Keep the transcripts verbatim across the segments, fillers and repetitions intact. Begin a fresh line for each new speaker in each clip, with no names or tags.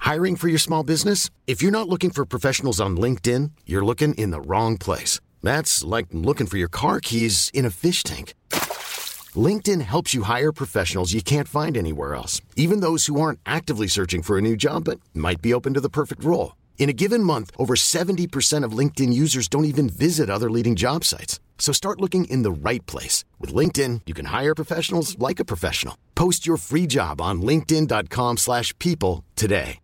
Hiring for your small business? If you're not looking for professionals on LinkedIn, you're looking in the wrong place. That's like looking for your car keys in a fish tank. LinkedIn helps you hire professionals you can't find anywhere else, even those who aren't actively searching for a new job but might be open to the perfect role. In a given month, over seventy percent of LinkedIn users don't even visit other leading job sites. So start looking in the right place. With LinkedIn, you can hire professionals like a professional. Post your free job on linkedin dot com slash people today.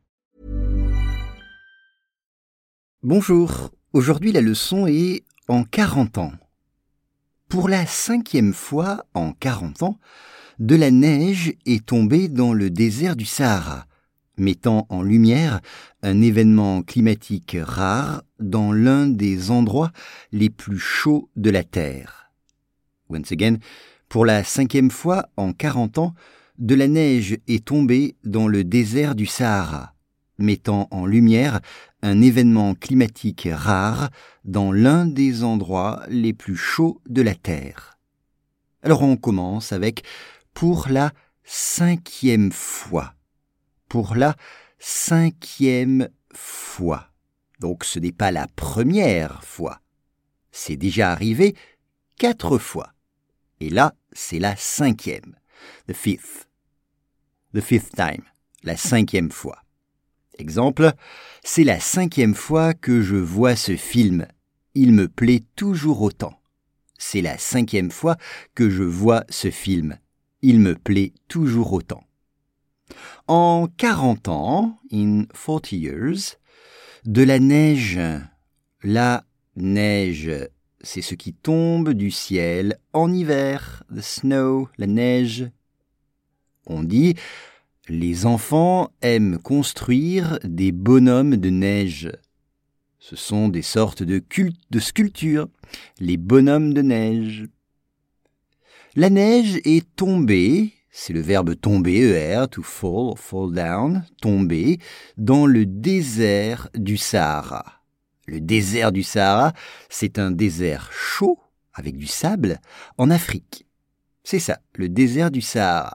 Bonjour, aujourd'hui la leçon est en quarante ans. Pour la cinquième fois en quarante ans, de la neige est tombée dans le désert du Sahara, mettant en lumière un événement climatique rare dans l'un des endroits les plus chauds de la Terre. Once again, pour la cinquième fois en quarante ans, de la neige est tombée dans le désert du Sahara, mettant en lumière un événement climatique rare dans l'un des endroits les plus chauds de la Terre. Alors on commence avec « pour la cinquième fois ». Pour la cinquième fois. Donc ce n'est pas la première fois. C'est déjà arrivé quatre fois. Et là, c'est la cinquième. The fifth. The fifth time. La cinquième fois. Exemple, c'est la cinquième fois que je vois ce film. Il me plaît toujours autant. C'est la cinquième fois que je vois ce film. Il me plaît toujours autant. En quarante ans, in forty years, de la neige. La neige, c'est ce qui tombe du ciel en hiver. The snow, la neige. On dit, les enfants aiment construire des bonhommes de neige. Ce sont des sortes de, cult- de sculptures, les bonhommes de neige. La neige est tombée, c'est le verbe tomber, E R, to fall, fall down, tomber, dans le désert du Sahara. Le désert du Sahara, c'est un désert chaud, avec du sable, en Afrique. C'est ça, le désert du Sahara.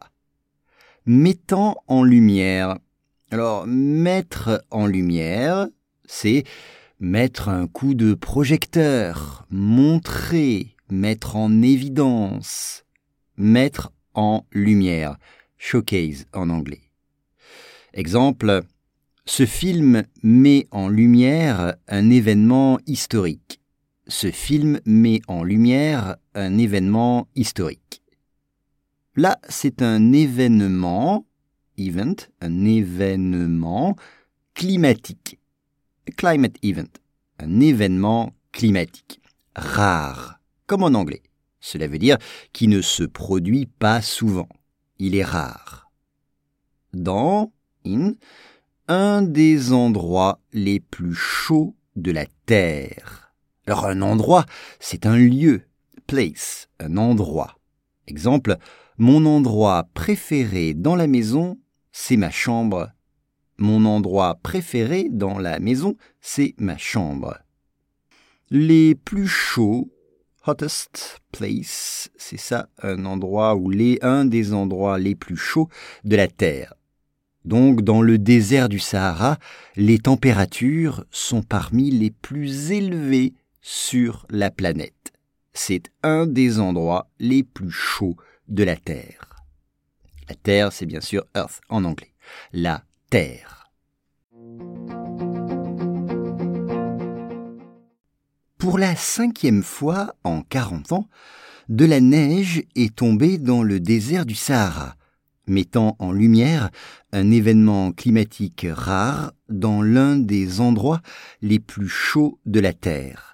Mettant en lumière. Alors, mettre en lumière, c'est mettre un coup de projecteur, montrer, mettre en évidence, mettre en lumière, showcase en anglais. Exemple, ce film met en lumière un événement historique. Ce film met en lumière un événement historique. Là, c'est un événement, event, un événement climatique. A climate event, un événement climatique, rare, comme en anglais. Cela veut dire qui ne se produit pas souvent. Il est rare. Dans, in, un des endroits les plus chauds de la Terre. Alors un endroit, c'est un lieu, place, un endroit. Exemple, mon endroit préféré dans la maison, c'est ma chambre. Mon endroit préféré dans la maison, c'est ma chambre. Les plus chauds, hottest place, c'est ça, un endroit où les, un des endroits les plus chauds de la Terre. Donc, dans le désert du Sahara, les températures sont parmi les plus élevées sur la planète. C'est un des endroits les plus chauds de la Terre. La Terre, c'est bien sûr Earth en anglais. La Terre. Pour la cinquième fois en quarante ans, de la neige est tombée dans le désert du Sahara, mettant en lumière un événement climatique rare dans l'un des endroits les plus chauds de la Terre.